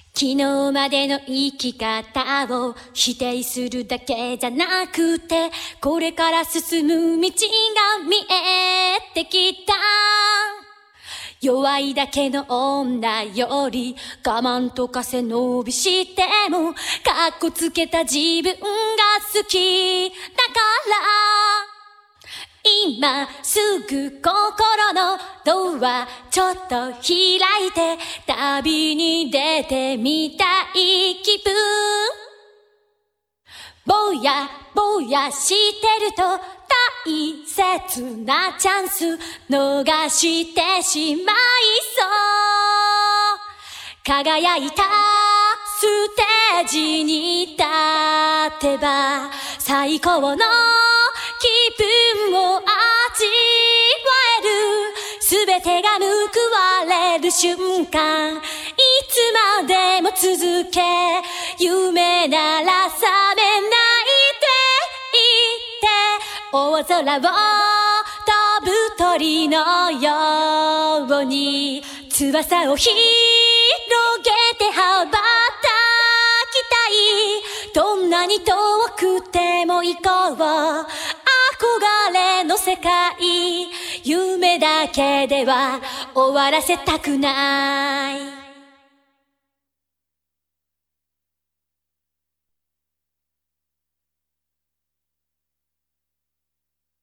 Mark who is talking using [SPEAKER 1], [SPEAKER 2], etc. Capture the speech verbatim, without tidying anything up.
[SPEAKER 1] 昨日までの生き方を否定するだけじゃなくて、これから進む道が見えてきた。弱いだけの女より我慢とか背伸びしてもかっこつけた自分が好きだから今すぐ心のドアちょっと開いて旅に出てみたい気分。ぼやぼやしてると大切なチャンス逃してしまいそう。輝いたステージに立てば最高の気分を味わえる。すべてが報われる瞬間いつまでも続け夢なら覚めないでいて大空を飛ぶ鳥のように翼を広げて羽ばたきたい。どんなに遠くても行こう憧れの世界夢だけでは終わらせたくない。